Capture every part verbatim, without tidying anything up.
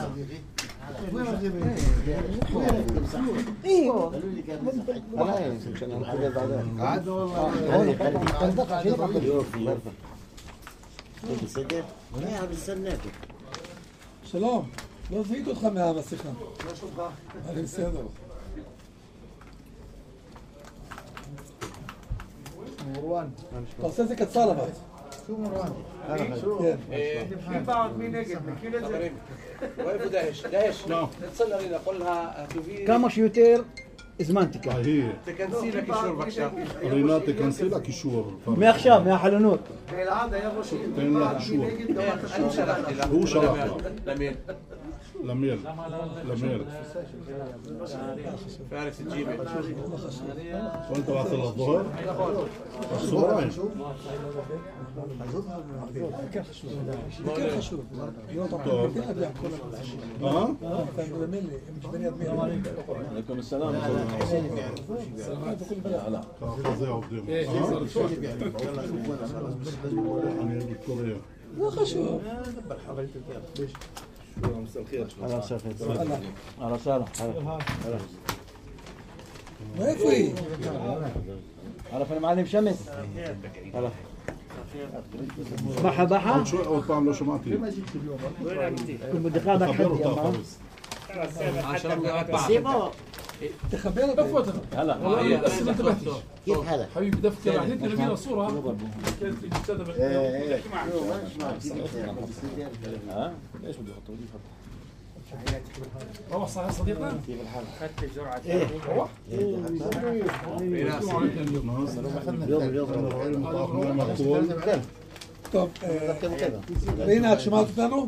ايوه انا عشان نحكي بعدين عاد والله يوفي بصدق انا بستناكم שלום, לא זיהיתי אותך מהמסכה. מה שלומך? אני בסדר. מרואן. אתה עושה את זה קצר אבל. שו מרואן? כן. מי בעד מי נגד? מכיר את זה? واقفوا داعش داعش نتصل علينا قلها توفي כמה שיותר הזמנתי כאן. تكنسي لك الشور بكشا רינה תכנסי לקישור. מעכשיו, מהחלונות. אלעד היה ראש עיר. תן לה קישור. انا شرحت لك הוא שלח לה. لمين למיר. למיר. فارس الجيبه وانت واصل الظهر؟ الصبح זה כן חשוב. זה כן חשוב. לא תמיד להביע כל הדברים. ها؟ אתה מדמיין לי, אם תשבני עד מי. עליכם הסלאם. זה עובדים. אני בקוריאה. לא חשוב. على سافر على سالم מאיפה היא? عرف المعلم شمس هلا بحا بحا עוד שו- עוד פעם לא שמעתי. كل بدي خابك חבר حد يا אותה ما חבס. سيبه תחבר אותי. هلا والله بس ما انتبهتش كيف حالك حبيبي دفتر بعثت لي فينا صوره كانت في الاستاذه ها ايش بده يحطوا بدي يحط روح صحيح صديقنا كيف الحال اخذت جرعه روح اليوم اليوم טוב, רינה, את שומעת אותנו?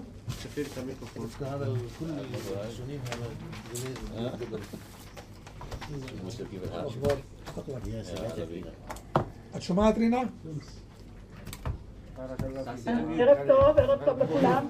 את שומעת רינה? ערב טוב, ערב טוב לכולם.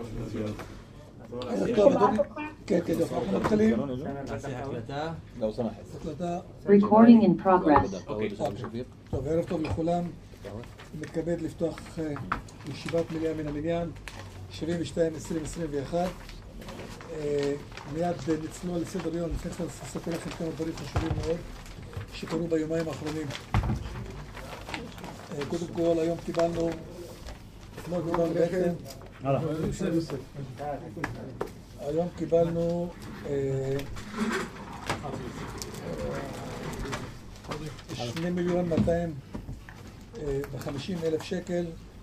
ערב טוב, אדוני. כן, כן, אנחנו מתחילים. لو سمحت הקלטה. Recording in progress. טוב, ערב טוב לכולם. אני מתכבד לפתוח אה, ישיבת מליאה מן המניין, שבעים ושתיים עשרים עשרים ואחת. אה, מיד נצלול לסדר יום, לפני שאני אספר לכם כמה דברים חשובים מאוד שקרו ביומיים האחרונים. אה, קודם כל, היום קיבלנו, אתמול קיבלנו בעצם, היום קיבלנו אה, שני מיליון מאתיים וחמישים אלף שקל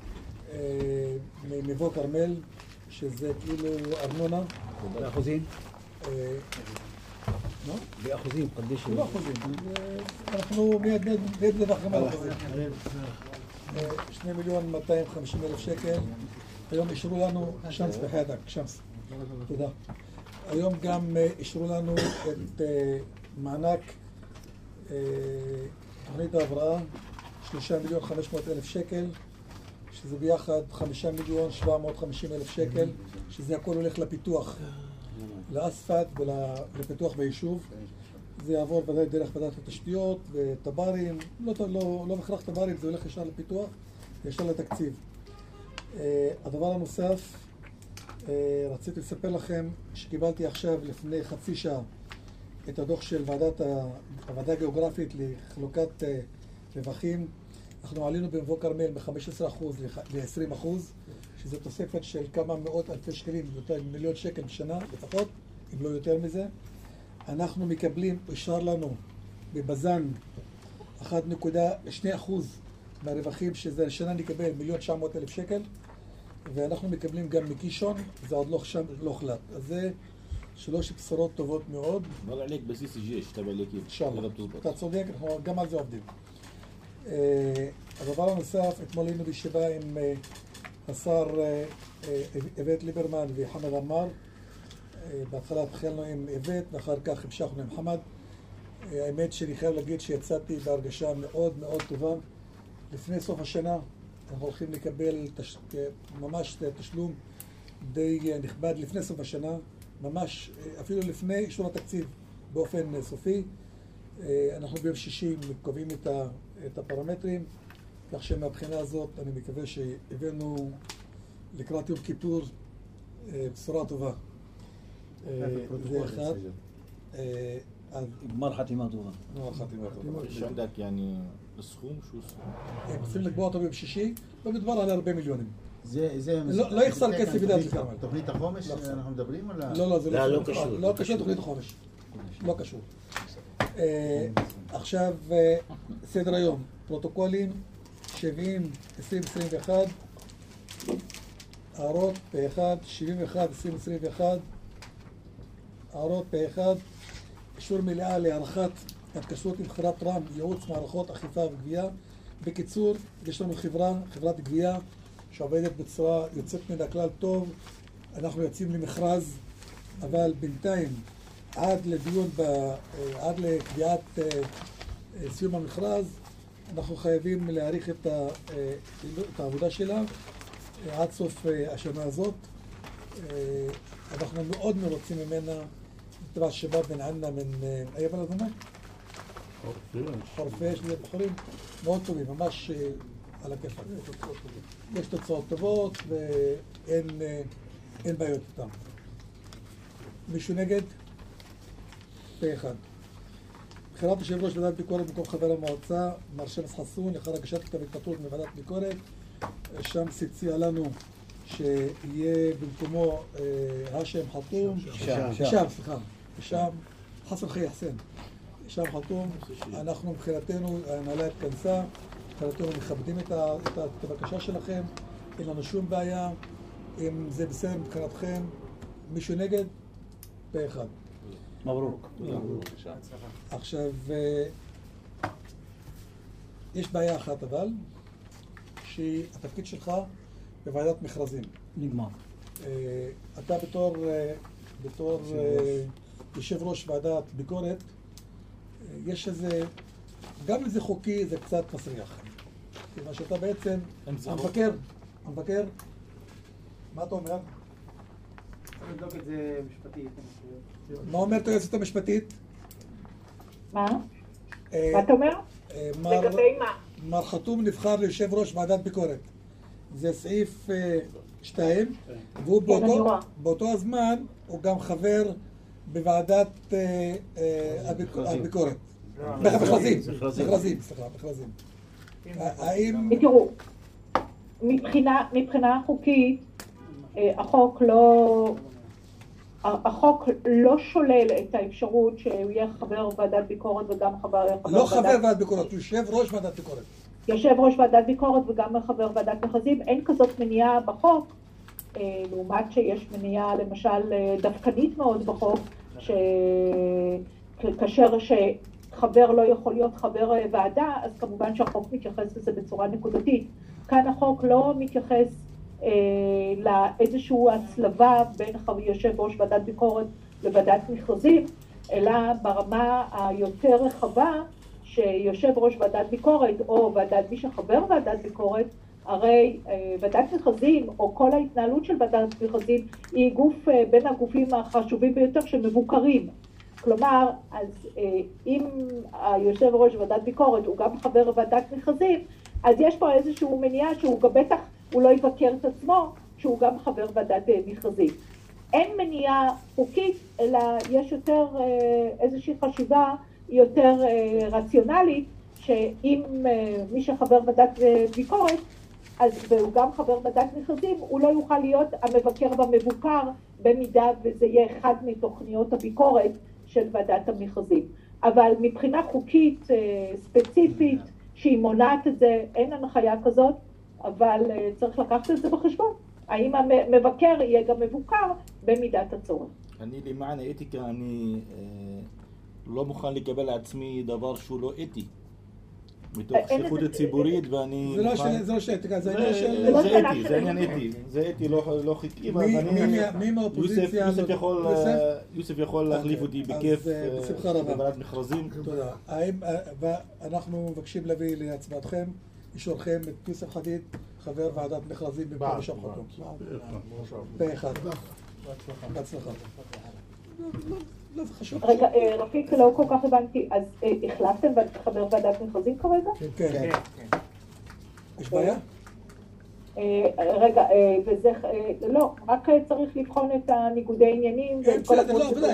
ממבוא כרמל, שזה כאילו ארנונה. באחוזים? לא? באחוזים, קדיש. לא אחוזים. אנחנו מיד נדווח גם על אחוזים. שני מיליון מאתיים וחמישים אלף שקל. היום אישרו לנו, שמס בחיידק, שמס. תודה. היום גם אישרו לנו את מענק תוכנית ההבראה. שלושה מיליון חמש מאות אלף שקל, שזה ביחד חמישה מיליון שבע מאות וחמישים אלף שקל, שזה הכל הולך לפיתוח, לאספלט ולפיתוח ביישוב. זה יעבור ודאי דרך ועדת התשתיות וטברים, לא, לא, לא מכרח טברים, זה הולך ישר לפיתוח, ישר לתקציב. הדבר הנוסף, רציתי לספר לכם שקיבלתי עכשיו לפני חצי שעה את הדוח של ועדת, הוועדה הגיאוגרפית לחלוקת רווחים. אנחנו עלינו במבוא כרמל מ-חמישה עשר אחוז ל-עשרים אחוז, שזו תוספת של כמה מאות אלפי שקלים, יותר מיליון שקל בשנה לפחות, אם לא יותר מזה. אנחנו מקבלים, אושר לנו בבזן אחת נקודה שתיים אחוז מהרווחים, שזה השנה נקבל מיליון תשע מאות אלף שקל, ואנחנו מקבלים גם מקישון, זה עוד לא שם, לא החלט. אז זה שלוש בשורות טובות מאוד. والله عليك بسيس الجيش تبع الاكيد ان شاء الله. אתה צודק, אנחנו גם על זה עובדים. הדבר הנוסף, אתמול היינו בישיבה עם השר איווט ליברמן וחמד עמאר. בהתחלה התחלנו עם איווט ואחר כך המשכנו עם חמד. האמת שאני חייב להגיד שיצאתי בהרגשה מאוד מאוד טובה. לפני סוף השנה אנחנו הולכים לקבל תש... ממש תשלום די נכבד לפני סוף השנה, ממש אפילו לפני אישור התקציב באופן סופי. אנחנו ביום שישי קובעים את, ה... את הפרמטרים, כך שמבחינה הזאת אני מקווה שהבאנו לקראת יום כיפור בשורה טובה. זה אחד. אה, אז גמר חתימה טובה. גמר חתימה טובה. יש עندك يعني הסכום שהוא הם רוצים לקבוע אותו בששישי, ומדובר על הרבה מיליונים. זה, זה... לא- לא יחסר כסף בדעת לכרמל. תוכנית החומש אנחנו מדברים על ה... לא, לא, זה לא, לא לא קשור. לא קשור לתוכנית חומש. לא קשור. אה, עכשיו, אה, סדר היום, פרוטוקולים שבעים עשרים עשרים ואחת, הערות פה אחד, שבעים ואחת עשרים עשרים ואחת, הערות פה אחד, אישור מלאה להארכת התקשרות עם חברת רם, ייעוץ מערכות אכיפה וגבייה. בקיצור, יש לנו חברה, חברת גבייה שעובדת בצורה יוצאת מן הכלל טוב. אנחנו יוצאים למכרז, אבל בינתיים עד לדיון, ב, עד לקביעת אה, אה, סיום המכרז, אנחנו חייבים להאריך את, ה, אה, את העבודה שלה אה, עד סוף אה, השנה הזאת. אה, אנחנו מאוד מרוצים ממנה. تبع الشباب من عندنا من اي بلد هم؟ חורפיש, זה בחורים מאוד טובים, ממש על הכיפאק. יש תוצאות טובות ואין אין בעיות איתם. מישהו נגד? פה אחד. בחירת יושב ראש ועדת ביקורת במקום חבר המועצה, מר שמס חסון, לאחר הגשת כתב התפטרות מוועדת ביקורת. שם הציע לנו שיהיה במקומו האשם חתום. שם. שם, סליחה. שם, חסן חי חסן. שם חתום. אנחנו מבחינתנו, ההנהלה התכנסה, מבחינתנו מכבדים את ה- את ה- את הבקשה שלכם, אין לנו שום בעיה. אם זה בסדר מבחינתכם, מישהו נגד? פה אחד. מברוק. עכשיו, אה, יש בעיה אחת אבל, שהיא התפקיד שלך בוועדת מכרזים. נגמר. אה, אתה בתור, אה, בתור אה, יושב ראש ועדת ביקורת, אה, יש איזה, גם אם זה חוקי, זה קצת מסריח. כיוון שאתה בעצם, אם זה המבקר, המבקר, מה אתה אומר? צריך לבדוק את זה משפטית. מה אומרת היועצת המשפטית? מה? אה, מה אתה אומר? אה, מר- לגבי מה? מר חתום נבחר ליושב ראש ועדת ביקורת. זה סעיף אה, שתיים, והוא אני באותו, רואה. באותו הזמן הוא גם חבר בוועדת אה, אה, הביק- הביקורת. מכרזים, מכרזים. מכרזים, סליחה, מכרזים. האם... תראו, מבחינה, מבחינה חוקית, אה, החוק לא, החוק לא שולל את האפשרות שהוא יהיה חבר ועדת ביקורת וגם חבר, חבר לא חבר ועדת ביקורת, הוא יושב ראש ועדת ביקורת. יושב ראש ועדת ביקורת וגם חבר ועדת מכרזים. אין כזאת מניעה בחוק, אה, לעומת שיש מניעה למשל אה, דווקנית מאוד בחוק, שכאשר שחבר לא יכול להיות חבר אה, ועדה, אז כמובן שהחוק מתייחס לזה בצורה נקודתית. כאן החוק לא מתייחס אה, לאיזושהי הצלבה בין חבר- יושב ראש ועדת ביקורת לוועדת מכרזים, אלא ברמה היותר רחבה, שיושב ראש ועדת ביקורת או ועדת מי שחבר ועדת ביקורת, הרי אה, ועדת מכרזים או כל ההתנהלות של ועדת מכרזים היא גוף אה, בין הגופים החשובים ביותר שמבוקרים. כלומר, אז אה, אם היושב ראש ועדת ביקורת הוא גם חבר ועדת מכרזים, אז יש פה איזשהו מניעה שהוא גם בטח, הוא לא יבקר את עצמו, שהוא גם חבר ועדת אה, מכרזים. אין מניעה חוקית, אלא יש יותר אה, איזושהי חשיבה יותר אה, רציונלית, שאם אה, מי שחבר ועדת אה, ביקורת, אז והוא גם חבר ועדת מכרזים, הוא לא יוכל להיות המבקר והמבוקר, במידה וזה יהיה אחד מתוכניות הביקורת של ועדת המכרזים. אבל מבחינה חוקית אה, ספציפית, שהיא מונעת את זה, אין הנחיה כזאת, אבל אה, צריך לקחת את זה בחשבון. האם המבקר יהיה גם מבוקר במידת הצורך. אני למען האתיקה, אני אה, לא מוכן לקבל לעצמי דבר שהוא לא אתי. מתוך אין שליחות לזה- ציבורית, ואני זה לא מוכן- ש- זה לא שאתיקה, זה זה עניין של... לא זה שאלה אתי, של זה עניין אתיקה. אתי. זה אתי, לא לא חיכי, אבל מי- אני... מי מה- מי מהאופוזיציה יוסף- הזאת? יוסף יכול, יוסף? אה, יוסף יכול להחליף אותי אז, בכיף אה, אה, בשמחה רבה. בוועדת מכרזים. תודה. האם, אה, ואנחנו מבקשים להביא להצבעתכם, אישורכם את יוסף חדיד, חבר ועדת מכרזים במקום שם חתום. פה אחד. בהצלחה. לא, לא, זה חשוב. רגע, אה, רפיק, לא כל כך הבנתי, אז אה, החלפתם חבר ועדת מכרזים כרגע? כן. יש בעיה? רגע, וזה, לא, רק צריך לבחון את הניגודי עניינים ואת כל הפרוצדורה.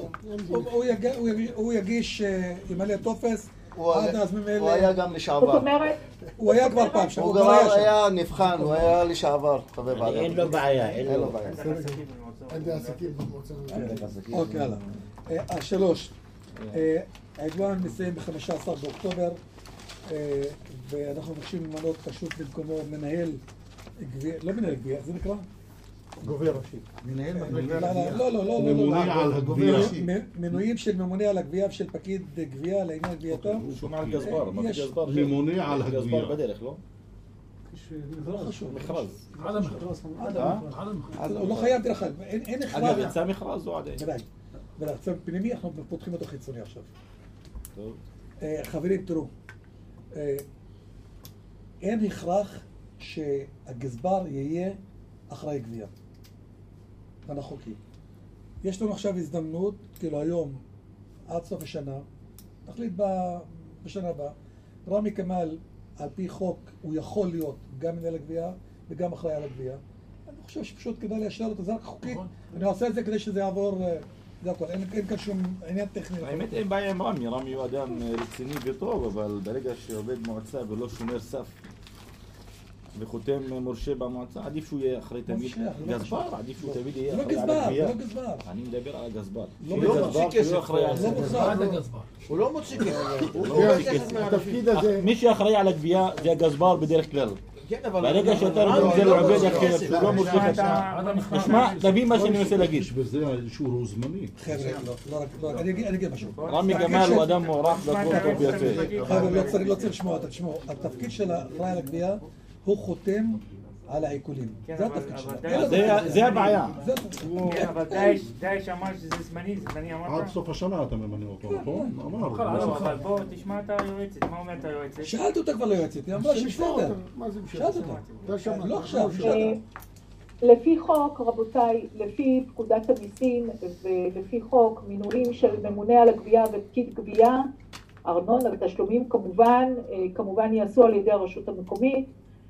הוא יגיש, ימלא טופס, עד אז ממילא... הוא היה גם לשעבר. זאת אומרת... הוא היה כבר פעם שם. הוא כבר היה נבחן, הוא היה לשעבר, חבר ועדה. אין לו בעיה, אין לו בעיה. אין לי עסקים במועצה. אוקיי, הלאה. השלוש, עדואן מסיים ב-חמישה עשר באוקטובר, ואנחנו מבקשים למנות פשוט במקומו מנהל גבייה, לא מנהל גבייה, זה נקרא? גובה ראשי. מנהל מחלקה לגבייה. לא, לא, לא. ממונה על הגבייה. מינויים של ממונה על הגבייה ושל פקיד גבייה לעניין גבייתם. שומע על גזבר, מה זה גזבר? ממונה על הגבייה. גזבר בדרך, לא? זה לא חשוב. מכרז. עד המכרז. הוא לא חייב דרך אגב, אין הכרח. אגב, יצא מכרז או עדיין? ודאי. ולצו פנימי אנחנו פותחים אותו חיצוני עכשיו. טוב. חברים, תראו, אין הכרח שהגזבר יהיה אחראי גבייה. הנחוקי. יש לנו עכשיו הזדמנות, כאילו היום, עד סוף השנה, נחליט בשנה הבאה, רמי כמאל, על פי חוק, הוא יכול להיות גם מנהל הגבייה וגם אחראי על הגבייה. אני חושב שפשוט כדאי לאשר אותו, זה רק חוקי. אני עושה את זה כדי שזה יעבור, זה הכל, אין כאן שום עניין טכני. האמת אין בעיה עם רמי, רמי הוא אדם רציני וטוב, אבל ברגע שעובד מועצה ולא שומר סף וחותם מורשה במועצה, עדיף שהוא יהיה אחרי תמיד גזבר, עדיף שהוא תמיד יהיה אחראי על הגבייה. לא גזבר, אני מדבר על הגזבר. הוא לא מוציא כסף. הוא לא מוציא כסף. הוא לא מוציא כסף התפקיד הזה... מי שאחראי על הגבייה זה הגזבר בדרך כלל. כן, אבל... ברגע שאתה נותן לעובד אחר שהוא לא מורשה לך, תשמע, תביא מה שאני מנסה להגיד. יש בזה אישור זמני. חבר'ה, לא רק, אני אגיד משהו. רמי גמל הוא אדם מוערך והכל טוב ויפה. חבר'ה, לא צריך לשמוע, תשמעו, התפקיד של האחראי על הגבייה הוא חותם על העיקולים. זה התפקיד שלו. זה הבעיה. כן, אבל דאעש אמר שזה זמני, זמני אמרת? עד סוף השנה אתה ממנה אותו, נכון? אמר. אבל בוא תשמע את היועצת, מה אומרת היועצת? שאלתי אותה כבר ליועצת, היא אמרה שבסדר. מה זה משנה? שאלתי אותה. לא עכשיו, בסדר. לפי חוק, רבותיי, לפי פקודת המיסים ולפי חוק מינויים של ממונה על הגבייה ופקיד גבייה, ארנונה ותשלומים כמובן, כמובן יעשו על ידי הרשות המקומית,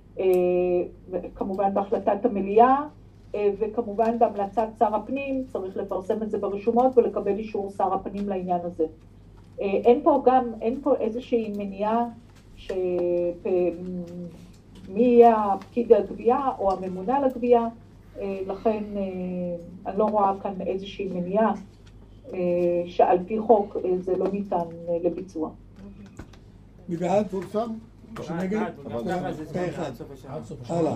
כמובן בהחלטת המליאה, וכמובן בהמלצת שר הפנים, צריך לפרסם את זה ברשומות ולקבל אישור שר הפנים לעניין הזה. אין פה גם, אין פה איזושהי מניעה שמי יהיה הפקיד הגבייה או הממונה על הגבייה, לכן אני לא רואה כאן איזושהי מניעה שעל פי חוק זה לא ניתן לביצוע. מי בעד? פורסם? שנגד? פה אחד. הלאה.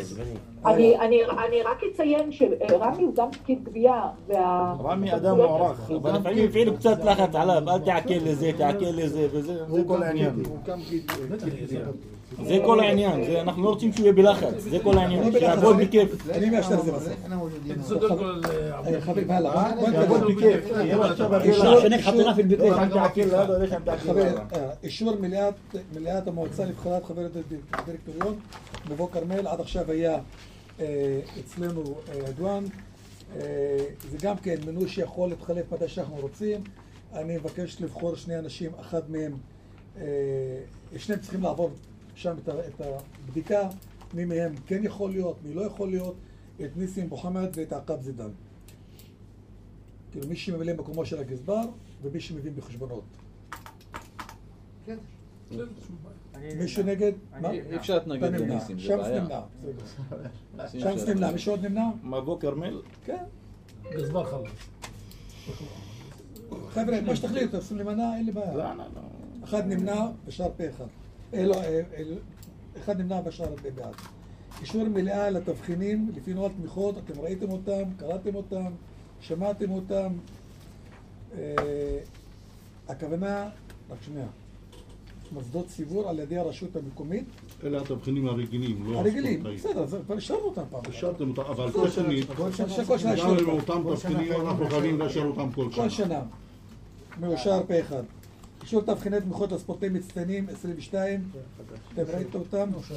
אני רק אציין שרמי הוא גם פקיד גבייה. רמי אדם מוערך, אבל לפעמים הפעילו קצת לחץ עליו, אל תעכל לזה, תעכל לזה וזה, זה כל העניין. זה כל העניין, אנחנו לא רוצים שהוא יהיה בלחץ, זה כל העניין, שיעבוד בכיף. אני מאשר זה בסדר. חברים, הלאה. שיעבוד בכיף. אישור מליאת המועצה לבחירת חבר הדירקטוריון מבוא כרמל, עד עכשיו היה אצלנו עדואן, זה גם כן מינוי שיכול להתחלף מתי שאנחנו רוצים. אני מבקש לבחור שני אנשים, אחד מהם, שניהם צריכים לעבור שם את הבדיקה, מי מהם כן יכול להיות, מי לא יכול להיות, את ניסים מוחמד ואת עקב זידן. כאילו מי שממלא מקומו של הגזבר ומי שמבין בחשבונות. מישהו נגד? אי אפשר להתנגד לניסים, זה בעיה. שמס נמנע, מישהו עוד נמנע? מבוא כרמל? כן. גזבר חלש. חבר'ה, מה שתחליט, תעשו למנע, אין לי בעיה. לא, לא, לא. אחד נמנע, בשאר פה אחד. לא, אחד נמנע, בשאר פה בעד. אישור מלאה לתבחינים, לפי נוהל תמיכות, אתם ראיתם אותם, קראתם אותם, שמעתם אותם. הכוונה, רק שנייה, מוסדות ציבור על ידי הרשות המקומית. אלה התבחינים הרגילים, לא הרגילים, בסדר, כבר השארנו אותם פעם. השארתם אותם, אבל טכנית, גם עם אותם תבחינים אנחנו חייבים לאשר אותם כל שנה. כל שנה, מאושר פה אחד. אישור תבחיני תמיכות לספורטאים מצטיינים עשרים ושתיים, אתם ראיתם אותם?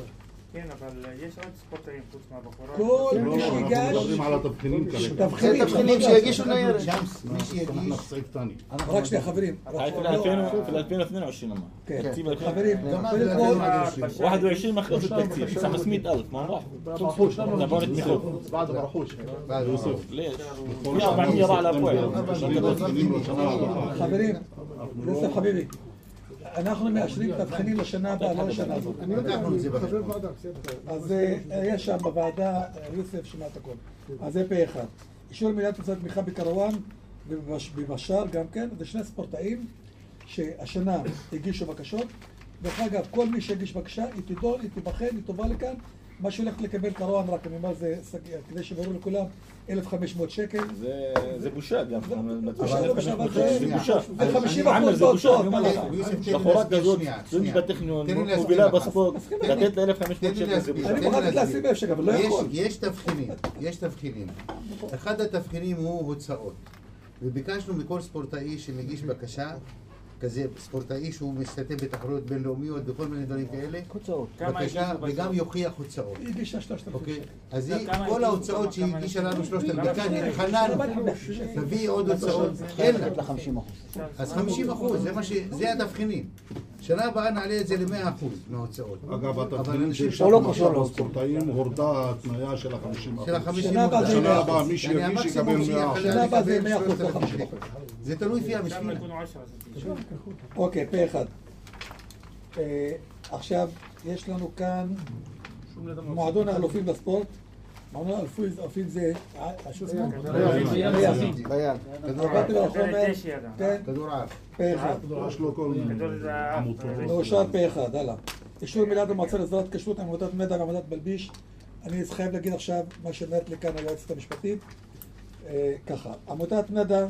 כן, אבל יש עוד ספורטאים חוץ מהבחורה. כל לא, מי אנחנו שיגש... מדברים על התבחינים כרגע. תבחינים, תבחינים שיגישו ניירת. מי שיגיש... סעיף תני. רק שנייה חברים. هاي في ألفين في ألفين واثنين أما כן, ترتيب ألفين חברים, קודם כל... واحد وعشرين مخلوط التكتيب خمسمية ألف ما راح تبون التخوف بعد برحوش. بعد يوسف. ليش؟ في أربعمية راح على أبواب חברים, יוסף חביבי, אנחנו מאשרים תבחינים לשנה הבאה, לא לשנה הזאת. אני יודע, אני חבר ועדה, בסדר. אז יש שם בוועדה, יוסף שמע את הכל. אז זה פה אחד. אישור מילת תוצאת תמיכה בקרוואן ובבשאר גם כן, זה שני ספורטאים שהשנה הגישו בקשות. דרך אגב, כל מי שהגיש בקשה, היא תדון, היא תבחן, היא תובא לכאן. מה שהולך לקבל קרוואן, רק אני אומר, זה כדי שברור לכולם, אלף וחמש מאות שקל. זה בושה גם. זה בושה, אבל זה בושה. זה חמישים עמר, אחוז זה בושה, אני בהוצאות. אומר לך. בחורה כזאת, סטודנט בטכניון, מובילה בספורט, לתת לה אלף וחמש מאות שקל זה בושה. אני מוכן להשים אלף שקל, אבל לא יכול. יש תבחינים, יש תבחינים. אחד התבחינים הוא הוצאות. וביקשנו מכל ספורטאי שמגיש בקשה, כזה ספורטאי שהוא משתתף בתחרויות בינלאומיות וכל מיני דברים כאלה, בקשה, וגם יוכיח הוצאות. היא הגישה שלושת אלפים שקל. אז כל ההוצאות שהיא הגישה לנו שלושת אלפים, ביקשנו, חנן, תביא עוד הוצאות, אין לה. אז חמישים אחוז, זה התבחינים. שנה הבאה נעלה את זה ל-מאה אחוז מההוצאות. אגב, התבחינים שהשתנו עכשיו לספורטאים הורדה התניה של ה-חמישים אחוז. שנה הבאה מי שיגיש יקבל מאה אחוז. שנה הבאה זה מאה אחוז, לא חמישים אחוז. זה תלוי לפי המשפיע. אוקיי, פה אחד. עכשיו, יש לנו כאן מועדון האלופים בספורט. מועדון האלופים זה... ביד. כדור עף. פה אחד. יש לו כל עמותות. מאושר פה אחד, הלאה. אישור מילת המועצה להסדרת כשרות עם עמותת מד"א ועמותת בלביש. אני חייב להגיד עכשיו מה שאומרת לי כאן היועצת המשפטית. ככה, עמותת מד"א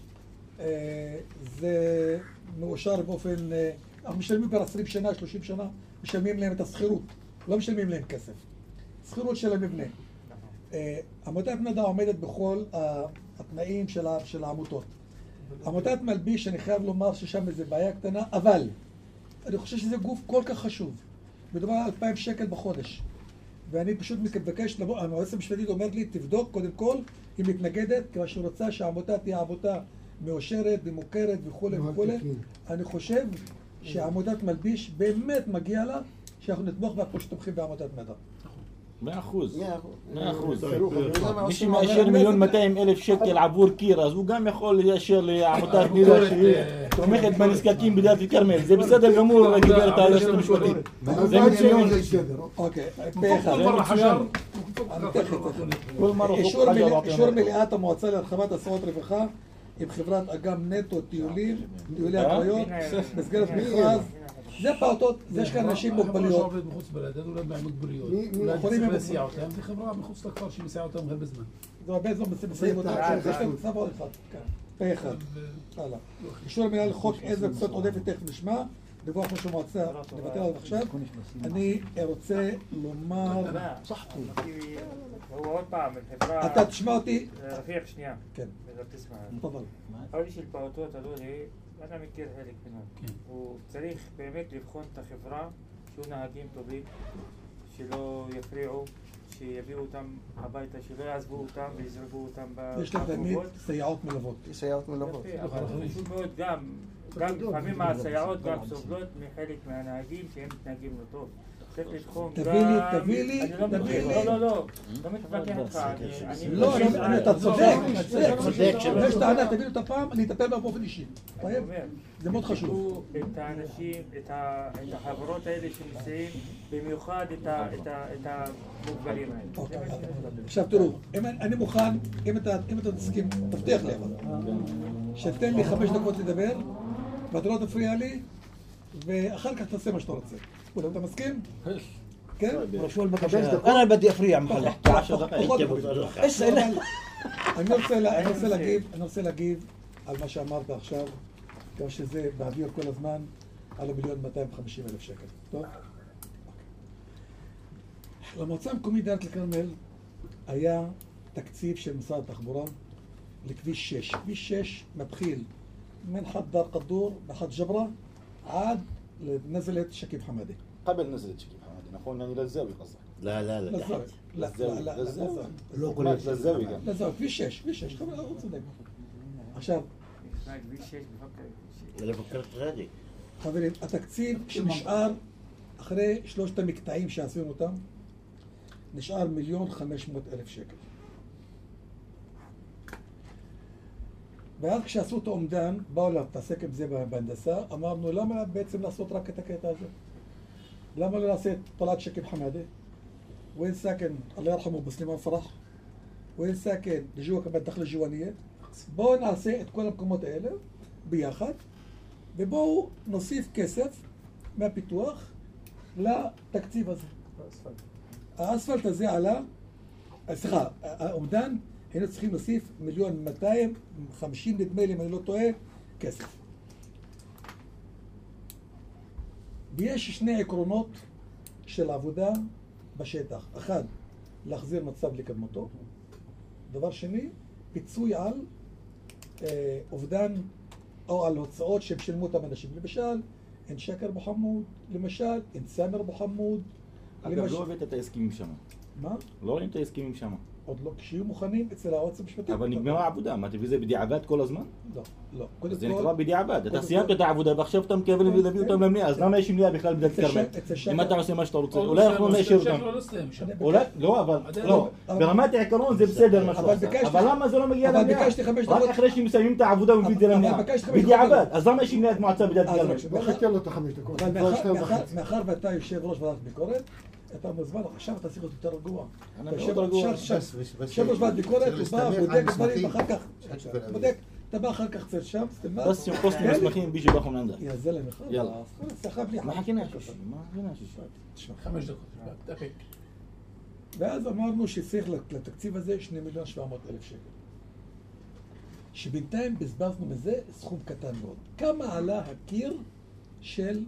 זה מאושר באופן, אנחנו משלמים כבר עשרים שנה, שלושים שנה, משלמים להם את הסחירות, לא משלמים להם כסף. סחירות של המבנה. עמותת מד"א עומדת בכל התנאים של העמותות. עמותת מלביש, אני חייב לומר ששם איזו בעיה קטנה, אבל אני חושב שזה גוף כל כך חשוב. מדובר על אלפיים שקל בחודש. ואני פשוט מבקש, היועצת המשפטית אומרת לי, תבדוק קודם כל, היא מתנגדת, כיוון שהיא רוצה שהעמותה תהיה עמותה מאושרת ומוכרת וכו' וכו'. אני חושב שעמותת מלביש באמת מגיע לה, שאנחנו נתמוך בה כמו שתומכים בעמותת מד"א. מאה אחוז. מאה אחוז. מי שמאשר מיליון מאתיים אלף שקל עבור קיר, אז הוא גם יכול לאשר לעמותת מד"א שהיא תומכת בנזקקים בדאלית אל-כרמל. זה בסדר גמור, גברת היועצת המשפטית. זה מצוין. אוקיי, פה אחד. אישור מליאת המועצה להרחבת הסעות רווחה עם חברת אגם נטו טיולים, טיולי הקריות, מסגרת מכרז. זה פעוטות, יש כאן אנשים מוגבלויות. עובד מחוץ בלד, אולי מהמוגבלויות. אולי צריך להסיע אותם, זה חברה מחוץ לכפר שמסיעה אותם הרבה זמן. זה הרבה זמן מסיים אותם, יש להם צבא אחד. פה אחד. הלאה. אישור מנהל לחוק עזר קצת עודפת תכף נשמע, דיווח ראש המועצה, נוותר עליו עכשיו. אני רוצה לומר... הוא עוד פעם, חברה... אתה תשמע אותי... רפיח שנייה. כן. תשמע. תפדל. אולי של פעוטות עלולי, אני מכיר חלק ממנו. הוא צריך באמת לבחון את החברה, שיהיו נהגים טובים, שלא יפריעו, שיביאו אותם הביתה, שלא יעזבו אותם ויזרבו אותם ברחובות. יש לך תמיד סייעות מלוות. סייעות מלוות. אבל חשוב מאוד גם, גם לפעמים הסייעות גם סובלות מחלק מהנהגים שהם מתנהגים לא טוב. צריך לתחום גם... תביא לי, תביא לי, תביא לי. לא, לא, לא. לא מתווכח איתך. לא, אתה צודק, אתה צודק. יש טענה, תביא לי אותה פעם, אני אטפל בה באופן אישי. זה מאוד חשוב. את האנשים, את החברות האלה שמסייעים, במיוחד את המוגבלים האלה. עכשיו תראו, אני מוכן, אם אתה תסכים, תבטיח לי אבל, שתן לי חמש דקות לדבר, ואתה לא תפריע לי, ואחר כך תעשה מה שאתה רוצה. אולי אתה מסכים? כן? أنا بدي أفريع محل אני רוצה להגיב על מה שאמרת עכשיו, כמו שזה באוויר כל הזמן, על המיליון מאתיים וחמישים אלף שקל. טוב? למועצה המקומית דאלית אל-כרמל היה תקציב של משרד התחבורה לכביש שש. כביש שש מתחיל من حد دار قدور لحد جبرة عاد لنزلت شكيب حمادي. قبل نزلت شكيب حمادي. נכון, אני לזאוי חסר. لا لا لا לזאוי. לזאוי. לא, לזאוי. לא כולל לזאוי גם. לזאוי, כביש שש, כביש שש, הוא צודק. עכשיו, אני בקרת רדי. חברים, התקציב שנשאר אחרי שלושת המקטעים שעשינו אותם, נשאר מיליון חמש מאות אלף שקל. ואז כשעשו את האומדן, באו להתעסק עם זה בהנדסה, אמרנו למה בעצם לעשות רק את הקטע הזה? למה לא לעשות طلعت شكل حمادة؟ وين ساكن الله يرحمه ابو سليمان فرح؟ وين ساكن جوا كمان الدخل الجوانية؟ בואו נעשה את כל המקומות האלה ביחד, ובואו נוסיף כסף מהפיתוח לתקציב הזה. האספלט הזה עלה, סליחה, האומדן, היינו צריכים להוסיף מיליון מאתיים וחמישים נדמה לי, אם אני לא טועה, כסף. ויש שני עקרונות של עבודה בשטח. אחד, להחזיר מצב לקדמותו. דבר שני, פיצוי על אה, אובדן או על הוצאות שהם שילמו אותם אנשים. למשל, אין שקר אבו חמוד, למשל, אין סאמר אבו חמוד. אגב, למש... לא הבאת את ההסכמים שם. מה? לא ראינו את ההסכמים שם. עוד לא, כשיהיו מוכנים אצל היועץ המשפטי. אבל נגמרה העבודה, מה תביא זה בדיעבד כל הזמן? לא, לא. זה נקרא בדיעבד, אתה סיימת את העבודה ועכשיו אתה מקבל להביא אותם למליאה, אז למה יש מליאה בכלל בדלת כרמל? אם אתה עושה מה שאתה רוצה, אולי אנחנו נאשר אותם. לא, אבל, לא, ברמת העיקרון זה בסדר מה שאתה עושה, אבל למה זה לא מגיע למליאה? רק אחרי שמסיימים את העבודה ומביא את זה למליאה. בדיעבד, אז למה יש מליאת מועצה בדלת כרמל? לא חכה לו את החמש דקות. מאחר ואתה יושב ראש ועדת ביקורת, אתה מוזמן, עכשיו אתה צריך להיות יותר רגוע. אני מאוד רגוע. יושב ראש ועדת ביקורת, הוא בא, בודק דברים, אחר כך, בודק, אתה בא אחר כך צל שם, بس ينقص لي مسمخين بيجي باخذ من عندك يا زلمه خلاص يلا سحب لي ما حكيناش ما حكيناش חמש דקות, דקה. ואז אמרנו שצריך לתקציב הזה שני מיליון שבע מאות אלף שקל. שבינתיים בזבזנו מזה סכום קטן מאוד. כמה עלה הקיר של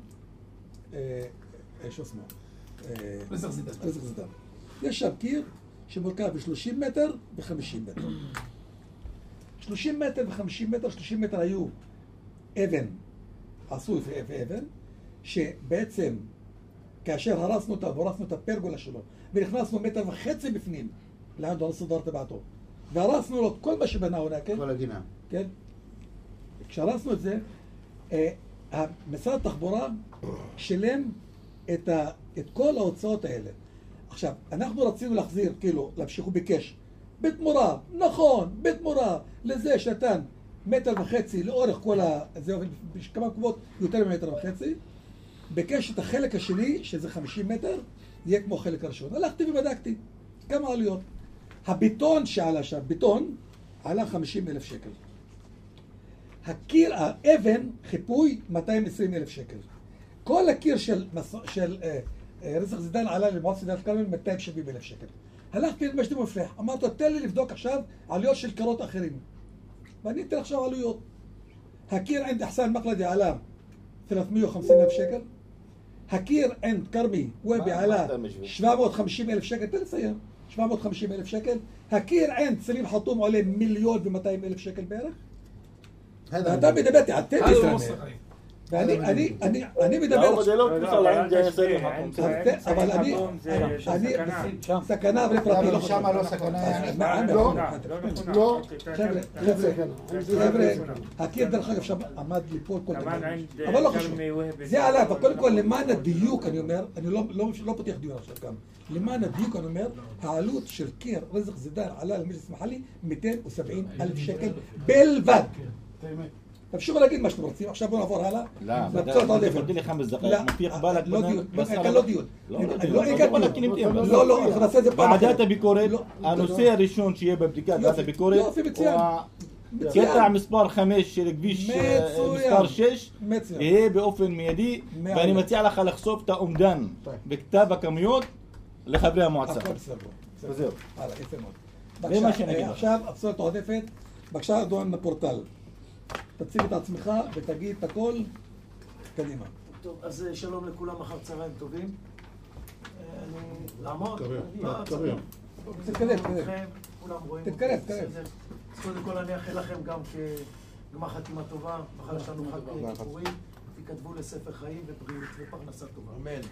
שו שמו? רזח זידן. רזח זידן. יש שם קיר שמורכב ב-שלושים מטר ו-חמישים מטר. שלושים מטר ו-חמישים מטר, שלושים מטר היו אבן, עשו אבן, שבעצם כאשר הרסנו אותה והרסנו את הפרגולה שלו ונכנסנו מטר וחצי בפנים לעד הרסודר טבעתו והרסנו לו את כל מה שבנה עונה, כן? כל הגינה. כן? כשהרסנו את זה, משרד התחבורה שילם את, ה, את כל ההוצאות האלה. עכשיו, אנחנו רצינו להחזיר, כאילו, להמשיך הוא ביקש, בתמורה, נכון, בתמורה, לזה שנתן מטר וחצי לאורך כל ה... זה כמה מקומות יותר ממטר וחצי, ביקש את החלק השני, שזה חמישים מטר, יהיה כמו החלק הראשון. הלכתי ובדקתי כמה עלויות. הביטון שעלה שם, ביטון, עלה חמישים אלף שקל. הקיר, האבן, חיפוי, מאתיים ועשרים אלף שקל. כל הקיר של, של אה, אה, רזח זידן עלה למועצת דאלית אל-כרמל מאתיים ושבעים אלף שקל. הלכתי למג'די מפרח, אמרתי לו, תן לי לבדוק עכשיו עלויות של קירות אחרים. ואני אתן עכשיו עלויות. הקיר עند אחסן מקלדי עלה שלוש מאות וחמישים אלף שקל. הקיר עند כרמי וובי עלה שבע מאות וחמישים אלף שקל. תן לסיים. שבע מאות וחמישים אלף שקל. הקיר עند סלים חתום עולה מיליון ומאתיים אלף שקל בערך. ואתה מדבר, תן לי סלמי. ואני, אני, אני, אני מדבר... אבל אני, אני, סכנה ולפרטי לא שם לא סכנה. לא, לא. חבר'ה, חבר'ה, הקיר דרך אגב שם עמד ליפול כל דבר. אבל לא חשוב. זה עלה, אבל קודם כל למען הדיוק אני אומר, אני לא פותח דיון עכשיו כאן. למען הדיוק אני אומר, העלות של קיר רזח זידן עלה למג'לס מחלי מאתיים ושבעים אלף שקל בלבד. תמשיכו להגיד מה שאתם רוצים, עכשיו בואו נעבור הלאה. לא, תפרדי לי חמש דקות, מפיח בלק. לא דיון, כאן לא דיון. לא דיון. לא, לא, אנחנו נעשה את זה פעם אחרת. ועדת הביקורת, הנושא הראשון שיהיה בבדיקת ועדת הביקורת, יופי, מצוין. קטע מספר חמש של כביש מספר שש, יהיה באופן מיידי, ואני מציע לך לחשוף את האומדן בכתב הכמויות לחברי המועצה. הכל בסדר. וזהו. הלאה, יפה מאוד. עכשיו, הפסולת העודפת, בבקשה, אדון פורטל. תציג את עצמך ותגיד את הכל, קדימה. טוב, אז שלום לכולם, אחר צהריים טובים. אני לעמוד? תתקרב, תתקרב. כולם רואים. תתקרב, תתקרב. אז קודם כל אני אאחל לכם גם כגמר חתימה טובה, מחר יש לנו חג כיפורים, תכתבו לספר חיים ובריאות ופרנסה טובה. אמן.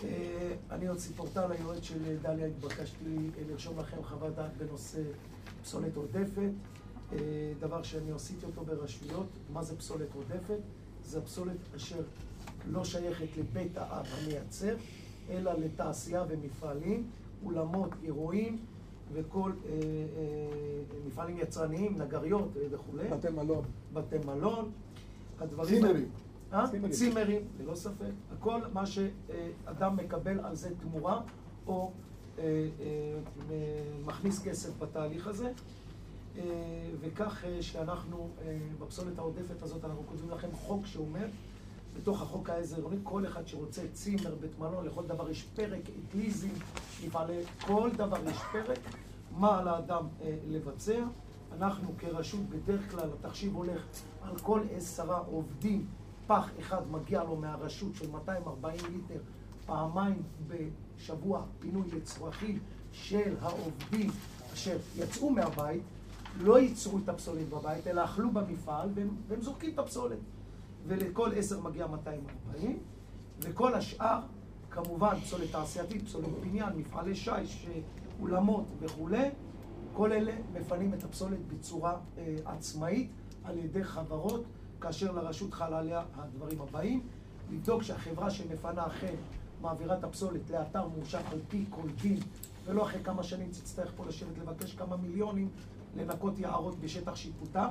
אני עוד סיפורטל, היועץ של דליה, התבקשתי לרשום לכם חוות דעת בנושא פסולת עודפת. דבר שאני עשיתי אותו ברשויות. מה זה פסולת עודפת? זה פסולת אשר לא שייכת לבית האב המייצר, אלא לתעשייה ומפעלים, אולמות, אירועים וכל אה, אה, מפעלים יצרניים, נגריות וכו'. בתי מלון. בתי מלון. צימרים. אה? צימרים. צימרים, ללא ספק. הכל מה שאדם מקבל על זה תמורה, או אה, אה, מכניס כסף בתהליך הזה. אה, וכך אה, שאנחנו, אה, בפסולת העודפת הזאת, אנחנו כותבים לכם חוק שאומר, בתוך החוק העזר, כל אחד שרוצה צימר, בית מלון, לכל דבר יש פרק, אטליזם, מפעלי, כל דבר יש פרק, מה על האדם אה, לבצע. אנחנו כרשות, בדרך כלל התחשיב הולך על כל עשרה עובדים, פח אחד מגיע לו מהרשות של מאתיים וארבעים ליטר, פעמיים בשבוע פינוי לצרכים של העובדים אשר יצאו מהבית, לא ייצרו את הפסולת בבית, אלא אכלו במפעל והם, והם זורקים את הפסולת. ולכל עשר מגיע מאתיים וארבעים, וכל השאר, כמובן, פסולת תעשייתית, פסולת בניין, מפעלי שיש, אולמות וכו', כל אלה מפנים את הפסולת בצורה אה, עצמאית על ידי חברות, כאשר לרשות חל עליה הדברים הבאים, לבדוק שהחברה שמפנה אכן מעבירה את הפסולת לאתר מאושר על פי כל דין, ולא אחרי כמה שנים תצטרך פה לשבת לבקש כמה מיליונים לנקות יערות בשטח שיפוטה.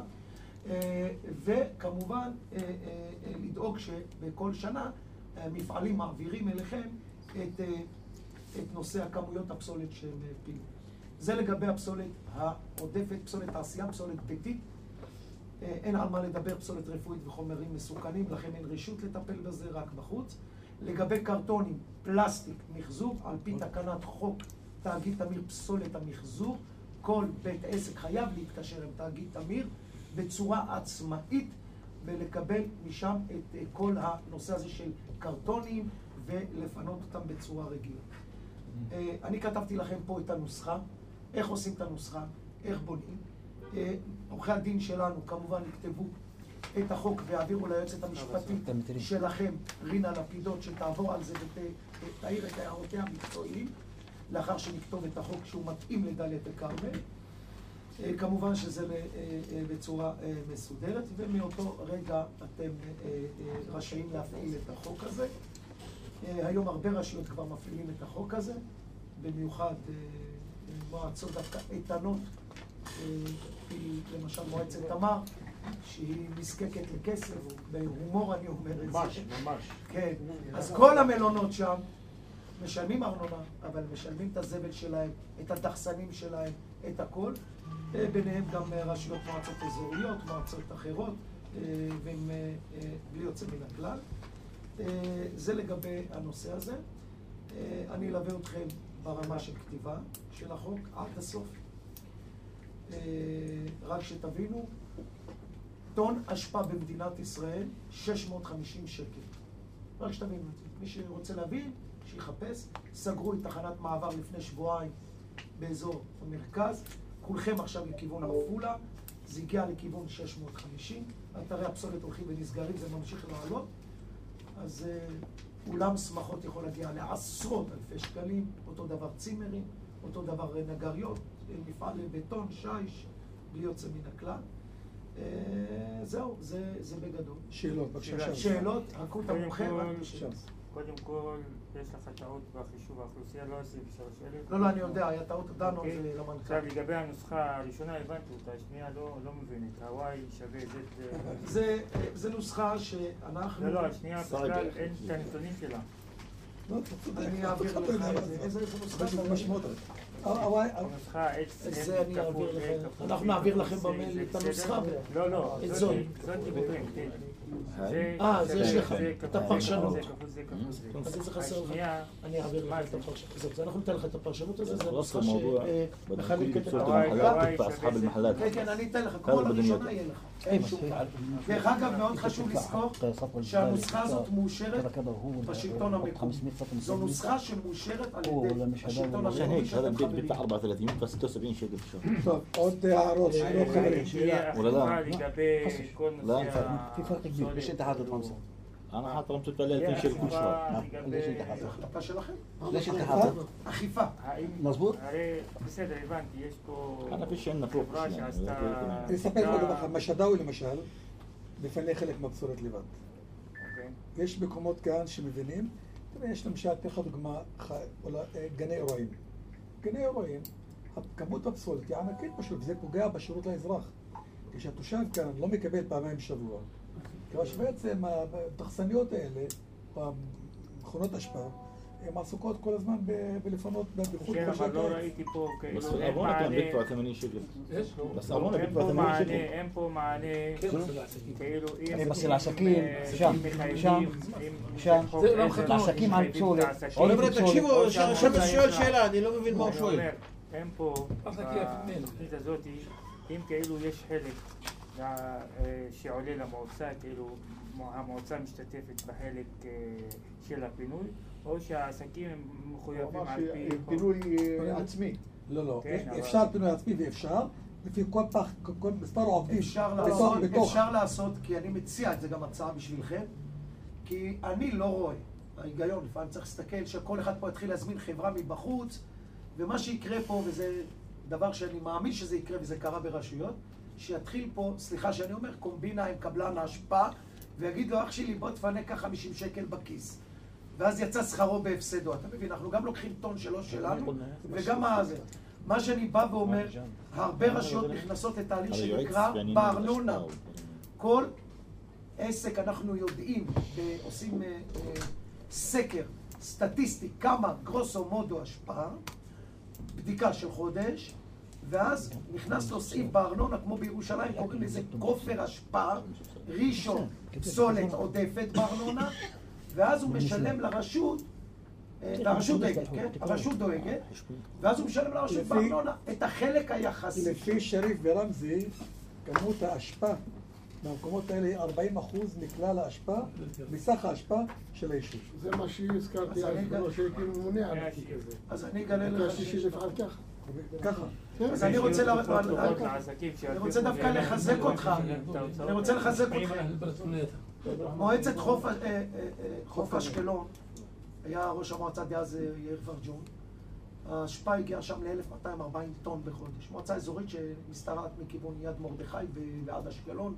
וכמובן לדאוג שבכל שנה מפעלים מעבירים אליכם את, את נושא הכמויות הפסולת שהם פילו. זה לגבי הפסולת העודפת, פסולת תעשייה, פסולת ביתית. אין על מה לדבר, פסולת רפואית וחומרים מסוכנים, לכן אין רשות לטפל בזה, רק בחוץ. לגבי קרטונים, פלסטיק, מחזור, על פי תקנת חוק תאגיד תמיר פסולת המחזור, כל בית עסק חייב להתקשר עם תאגיד תמיר בצורה עצמאית ולקבל משם את כל הנושא הזה של קרטונים ולפנות אותם בצורה רגילה. אני כתבתי לכם פה את הנוסחה, איך עושים את הנוסחה, איך בונים. עורכי הדין שלנו כמובן יכתבו את החוק ויעבירו ליועצת המשפטית שלכם, רינה לפידות, שתעבור על זה ותעיר את הערותיה המקצועיים לאחר שנכתוב את החוק שהוא מתאים לדלית אל-כרמל. כמובן שזה בצורה מסודרת, ומאותו רגע אתם רשאים להפעיל את החוק הזה. היום הרבה רשויות כבר מפעילים את החוק הזה, במיוחד מועצות דווקא איתנות, למשל מועצת תמר, שהיא נזקקת לכסף, בהומור אני אומר את זה. ממש, ממש. כן, אז כל המלונות שם משלמים ארנונה, אבל משלמים את הזבל שלהם, את הדחסנים שלהם, את הכל. ביניהם גם רשויות מועצות אזוריות, מועצות אחרות, והם בלי יוצא מן הכלל. זה לגבי הנושא הזה. אני אלווה אתכם ברמה של כתיבה של החוק עד הסוף. רק שתבינו, טון אשפה במדינת ישראל שש מאות וחמישים שקל. רק שתבינו את זה. מי שרוצה להבין, שיחפש. סגרו את תחנת מעבר לפני שבועיים באזור המרכז. כולכם עכשיו לכיוון עפולה, זה הגיע לכיוון שש מאות וחמישים, אתרי הפסולת הולכים ונסגרים, זה ממשיך לעלות, אז אולם שמחות יכול להגיע לעשרות אלפי שקלים, אותו דבר צימרים, אותו דבר נגריות, מפעל בטון, שיש, בלי יוצא מן הכלל. זהו, זה, זה בגדול. שאלות, בבקשה. שאלות, חכו את המומחה, רק בשאלות. קודם כל, יש לך טעות בחישוב האוכלוסייה, לא עשרים ושלוש אלף. לא, לא, אני יודע, היה טעות, דנו את זה למנכ"ל. עכשיו, לגבי הנוסחה הראשונה, הבנתי אותה, השנייה לא מבינת. ה-Y שווה זה... זה נוסחה שאנחנו... לא, לא, השנייה בכלל אין את הנתונים שלה. אני אעביר לך את זה. איזה נוסחה? הנוסחה X זה אני אעביר לכם. אנחנו נעביר לכם במייל את הנוסחה. לא, לא, זאת דיבורים, כן. אה, זה יש לך, את הפרשנות. זה כפול זה כפול זה. אז זה חסר לך. אני אעביר לך את הפרשנות. אנחנו ניתן לך את הפרשנות הזאת, זה נוסחה שמחלקת את המחלקות. כן, כן, אני אתן לך. כל הראשונה יהיה לך. דרך אגב, מאוד חשוב לזכור שהנוסחה הזאת מאושרת בשלטון המקומי. זו נוסחה שמאושרת על ידי השלטון המקומי שאתם חברים. أربعة وثلاثين بس ستة وسبعين شيء في الشهر. טוב, עוד הערות שלא חברים. ولا لا؟ לגבי כל נושא في فرق كبير. ايش انت حاطط خمسة؟ أنا حاطط رمز الثلاثين של כל שבוע. החלטה שלכם? אכיפה. מזבוט? הרי בסדר, הבנתי, יש פה חברה שעשתה... אני אספר לך דבר אחד, משדאווי למשל, מפנה חלק מהפסולת לבד. יש מקומות כאן שמבינים, יש למשל, אתן לך דוגמה, גני אירועים. גני אירועים, כמות הפסולת היא ענקית פשוט, וזה פוגע בשירות לאזרח. כשהתושב כאן לא מקבל פעמיים בשבוע, כיוון שבעצם התחסניות האלה, במכונות אשפה, הן עסוקות כל הזמן בלפנות בחוץ. כן, אבל לא ראיתי פה כאילו... אין פה מענה, כאילו אם לעסקים, שם, שם, שם, לעסקים על פסולת. תקשיבו, שבס שואל שאלה, אני לא מבין מה הוא שואל. אין פה, בתוכנית הזאת, אם כאילו יש חלק שעולה למועצה, כאילו המועצה משתתפת בחלק של הפינוי, או שהעסקים הם מחויבים על פי... פינוי עצמי. לא, לא. אפשר פינוי עצמי ואפשר, לפי כל פח, כל מספר עובדים. אפשר לעשות, כי אני מציע את זה גם הצעה בשבילכם, כי אני לא רואה, ההיגיון, לפעמים צריך להסתכל שכל אחד פה יתחיל להזמין חברה מבחוץ, ומה שיקרה פה, וזה דבר שאני מאמין שזה יקרה, וזה קרה ברשויות, שיתחיל פה, סליחה שאני אומר, קומבינה עם קבלן ההשפעה, ויגיד לו, אח שלי, בוא תפנה ככה חמישים שקל בכיס. ואז יצא שכרו בהפסדו. אתה מבין, אנחנו גם לוקחים טון שלו שלנו, וגם מה זה. מה שאני בא ואומר, הרבה רשויות נכנסות לתהליך שנקרא בארנונה. כל עסק אנחנו יודעים, עושים סקר סטטיסטי, כמה גרוסו מודו השפעה, בדיקה של חודש, ואז נכנס לו סעיף בארנונה, כמו בירושלים, קוראים לזה כופר השפעה, ראשון, פסולת עודפת בארנונה, ואז הוא משלם לרשות, הרשות דואגת, כן? הרשות דואגת, ואז הוא משלם לרשות בארנונה את החלק היחסי. לפי שריף ורמזי, כמות ההשפעה במקומות האלה היא ארבעים אחוז מכלל ההשפעה, מסך ההשפעה של היישוב. זה מה שהזכרתי, שהקים ממונה על הכי כזה. אז אני אגלה לך שיפעל ככה. ככה. אז אני רוצה דווקא לחזק אותך, אני רוצה לחזק אותך. מועצת חוף אשקלון, היה ראש המועצה דאז יאיר פרג'ון, ההשפעה הגיעה שם ל-אלף מאתיים וארבעים טון בחודש. מועצה אזורית שמסתרעת מכיוון יד מרדכי ועד אשקלון,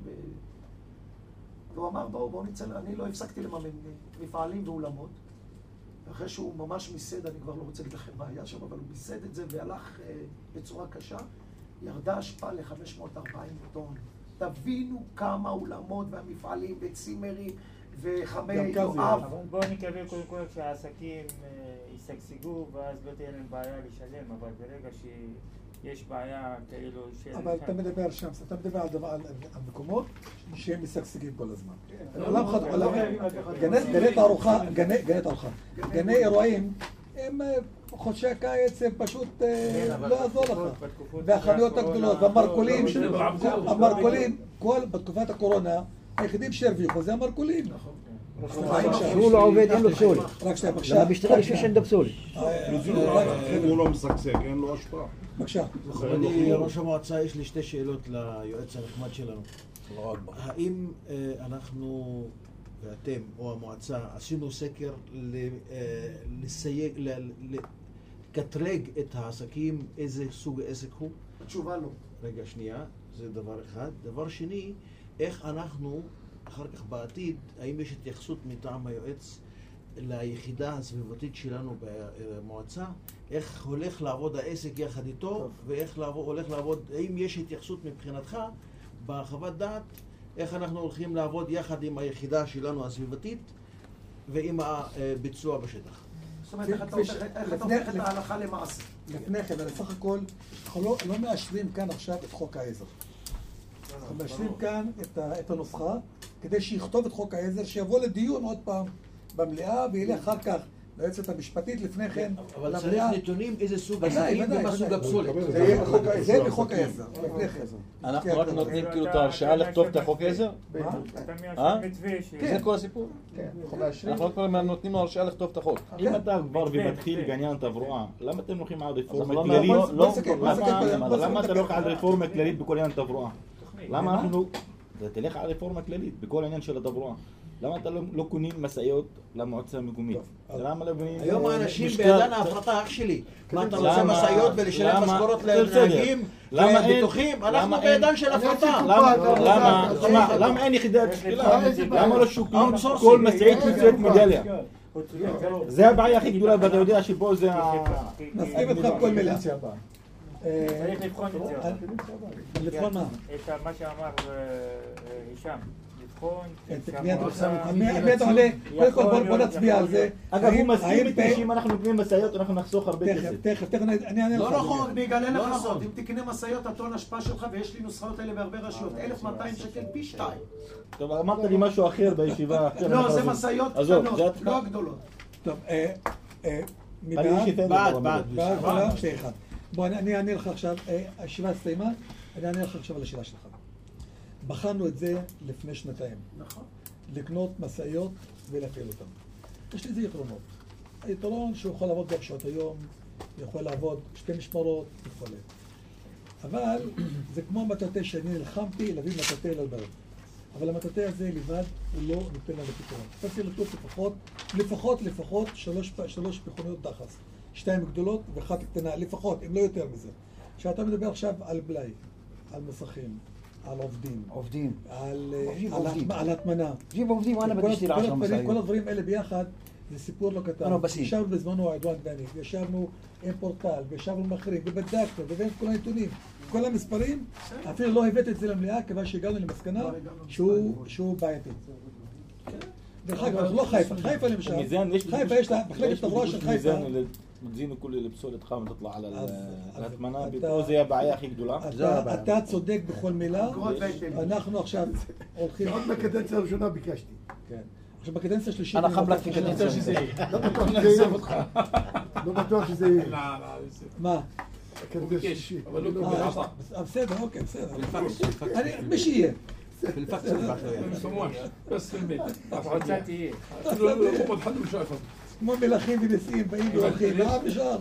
והוא אמר בואו, בואו נצא, אני לא הפסקתי לממן מפעלים ואולמות, אחרי שהוא ממש מיסד, אני כבר לא רוצה להגיד לכם מה היה שם, אבל הוא מיסד את זה והלך בצורה קשה, ירדה השפעה ל-חמש מאות וארבעים טון. תבינו כמה אולמות והמפעלים וצימרים וחמי יואב. בואו נקווה קודם כל שהעסקים ישגשגו ואז לא תהיה להם בעיה לשלם, אבל ברגע שיש בעיה כאילו של... אבל אתה מדבר שם, אתה מדבר על מקומות שהם משגשגים כל הזמן. עולם חד עולם, גני תערוכה, גני תערוכה, גני אירועים, הם חודשי הקיץ הם פשוט לא יעזור לך. והחנויות הגדולות, והמרקולים, המרקולים, כל בתקופת הקורונה, היחידים שהרוויחו זה המרקולים. הוא לא עובד, אין לו פסולת. רק שנייה, בבקשה. המשטרה יש שאין לו פסולת. אם הוא לא משגשג, אין לו השפעה. בבקשה. אני ראש המועצה, יש לי שתי שאלות ליועץ הנחמד שלנו. האם אנחנו ואתם או המועצה עשינו סקר לסייג, לקטרג את העסקים, איזה סוג העסק הוא? התשובה לא. רגע, שנייה, זה דבר אחד. דבר שני, איך אנחנו אחר כך בעתיד, האם יש התייחסות מטעם היועץ ליחידה הסביבתית שלנו במועצה, איך הולך לעבוד העסק יחד איתו, ואיך לעבוד, הולך לעבוד, האם יש התייחסות מבחינתך בחוות דעת, איך אנחנו הולכים לעבוד יחד עם היחידה שלנו הסביבתית ועם הביצוע בשטח. זאת אומרת, איך אתה הופך את ההלכה למעשה? לפני כן, בסך הכל, אנחנו לא מאשרים כאן עכשיו את חוק העזר. אנחנו מאשרים כאן את הנוסחה, כדי שיכתוב את חוק העזר, שיבוא לדיון עוד פעם במליאה, וילך אחר כך ליועצת המשפטית לפני כן. אבל צריך נתונים איזה סוג עסקים ומה סוג הפסולת. זה בחוק העזר, לפני כן. אנחנו רק נותנים כאילו את ההרשאה לכתוב את החוק עזר? אה? זה כל הסיפור? אנחנו רק נותנים לו הרשאה לכתוב את החוק. אם אתה כבר ומתחיל בעניין תברואה, למה אתם הולכים על רפורמה כללית? למה אתה לא הולך על רפורמה כללית בכל עניין תברואה? למה אנחנו... תלך על רפורמה כללית בכל העניין של התברואה. למה אתה לא קונים משאיות למועצה המקומית? למה לא בונים... היום האנשים בעידן ההפרטה, אח שלי. מה אתה רוצה משאיות ולשלם משכורות לנהגים וביטוחים? אנחנו בעידן של הפרטה. למה אין יחידת שקילה? למה לא שוקלים כל משאית יוצאת מדליה? זה הבעיה הכי גדולה, ואתה יודע שפה זה ה... נסכים איתך כל מילה. צריך לבחון את זה. לבחון מה? את מה שאמר הישאם. לבחון... מי אתה עולה? קודם כל בוא נצביע על זה. אגב, הוא מסכים איתי שאם אנחנו נקנה משאיות אנחנו נחסוך הרבה כסף. תכף, תכף, אני אענה לך. לא נכון, אני אגלה לך נכון. אם תקנה משאיות הטון השפעה שלך, ויש לי נוסחאות האלה בהרבה רשויות, אלף מאתיים שקל פי שתיים. טוב, אמרת לי משהו אחר בישיבה. לא, זה משאיות קטנות, לא הגדולות. טוב, מי בעד? בעד, בעד. בעד, שתי אחד. בוא, אני אענה לך עכשיו, הישיבה הסתיימה, אני אענה לך עכשיו על השאלה שלך. בחנו את זה לפני שנתיים. נכון. לקנות משאיות ולהפעיל אותן. יש לזה יתרונות. היתרון שהוא יכול לעבוד בשעות היום, יכול לעבוד שתי משמרות וכו'. אבל זה כמו מטאטא שאני נלחמתי להביא מטאטא ללברד. אבל המטאטא הזה לבד הוא לא נותן לנו פתרון. צריך לקנות לפחות, לפחות, לפחות שלוש, שלוש מכוניות דחס. שתיים גדולות ואחת קטנה, לפחות, אם לא יותר מזה. כשאתה מדבר עכשיו על בלאי, על מסכים, על עובדים, עובדים, על על הטמנה. ג'יב עובדים, אני בקשתי לעשרה משאיות. כל הדברים האלה ביחד זה סיפור לא קטן. ישבנו בזמנו עדואן ואני, ישבנו עם פורטל, וישבנו עם אחרים, ובדקנו, והבאנו את כל הנתונים, כל המספרים, אפילו לא הבאת את זה למליאה, כיוון שהגענו למסקנה שהוא בעייתי. דרך אגב, אנחנו לא חיפה, חיפה למשל, חיפה יש לה, מחלקת תברואה של חיפה. מגזינו כולי לפסולת חם ותطلع על הטמנה, ופה זה הבעיה הכי גדולה. אתה צודק בכל מילה, אנחנו עכשיו הולכים... עוד בקדנציה הראשונה ביקשתי. עכשיו בקדנציה השלישית... אני חמלת في קדנציה שזה יהיה. לא בטוח שזה יהיה. לא בטוח שזה יהיה. מה? הקדנציה השלישית. אבל לא קובע. בסדר, אוקיי, בסדר. מי שיהיה. في الفاكس اللي بس في البيت הפרוצה תהיה. כמו מלכים ונשיאים באים והולכים, מה בשאר?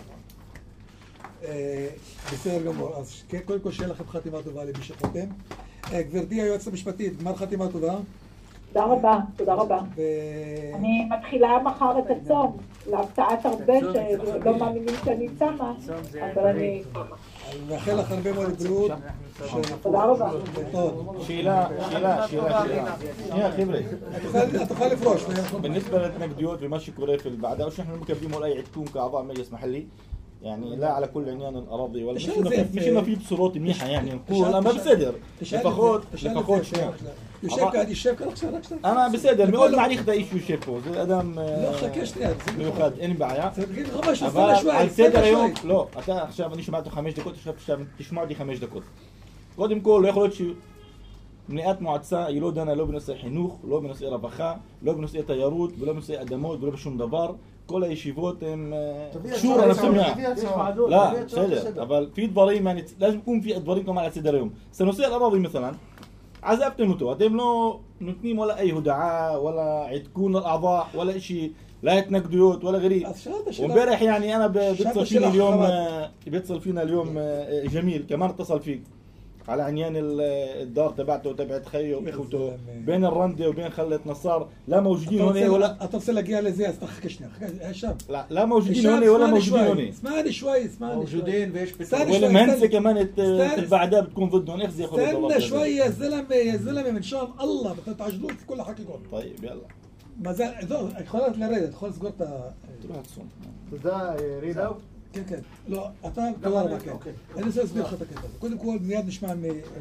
בסדר גמור, אז קודם כל שיהיה לכם חתימה טובה למי שחותם. גברתי היועצת המשפטית, גמר חתימה טובה. תודה רבה, תודה רבה. אני מתחילה מחר את הצום, להפתעת הרבה שלא מאמינים שאני צמה, אבל אני... אני מאחל לך הרבה מאוד בריאות. תודה רבה. שאלה, שאלה, שאלה, שאלה. שנייה חבר'ה. את תוכל לפרוש. بالنسبة للتنقديات وما شكوره في البعدة وش احنا مكبين ولا يعتكون كأعضاء مجلس محلي يعني لا على كل عنيان الأراضي ولا مش إنه مش إنه في بصورات منيحة يعني نقول أنا بصدر لفخوت لفخوت شنو يشوف قاعد يشوف كذا أكثر أكثر أنا بصدر مقول معليخ ده إيش يشوفه زي أدم لا خكشت يعني ميوخد إني بعيا خمس אבל על סדר היום לא אתה עכשיו אני שומע אותו חמש דקות עכשיו תשמע אותי חמש דקות קודם כל לא יכול להיות שמליאת מועצה היא לא דנה לא בנושא חינוך, לא בנושא רווחה, לא בנושא תיירות ולא בנושא אדמות ולא בשום דבר. כל הישיבות הן קשור לנושא. לא, בסדר, אבל في דברים, لازم يكون في דברים כמה על סדר היום. נושא الأراضي مثلا عزبتم אותו, אתם לא נותנים ولا أي هدعة ولا عدكون الأعضاء ولا شيء لا تنقديوت ولا غيري. وامبارح يعني أنا بيتصل فينا اليوم بيتصل فينا اليوم جميل كمان اتصل فيك على عنيان الدار تبعته وتبعت خيه واخوته بين الرندة وبين خلة نصار لا موجودين هنا ولا اتصل لقيها لزي استخكشني هشام لا لا موجودين هنا ولا موجودين هنا اسمعني شوي اسمعني موجودين بايش ولا مهندسة كمان بعدها بتكون ضدهم اخذ ياخذ استنى شوي يا زلمه يا زلمه من شان الله بتعجلون في كل حكيكم طيب يلا ما زال خلاص لريت خلاص قلت تروح تصوم תודה רינה. כן, כן. לא, אתה תודה רבה, כן. אני רוצה להסביר לך את הקטע הזה. קודם כל, מיד נשמע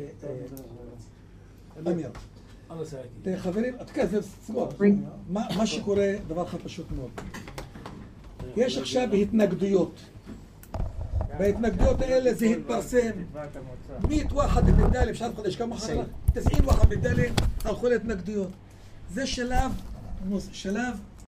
מאמיר. חברים, תקרא, זה סגור. מה שקורה, דבר אחד פשוט מאוד. יש עכשיו התנגדויות. בהתנגדויות האלה זה התפרסם. מית ואחד בדאלי, בשעת חודש, כמה חרלה? תשעים ואחד בדאלי, הלכו להתנגדויות. זה שלב, שלב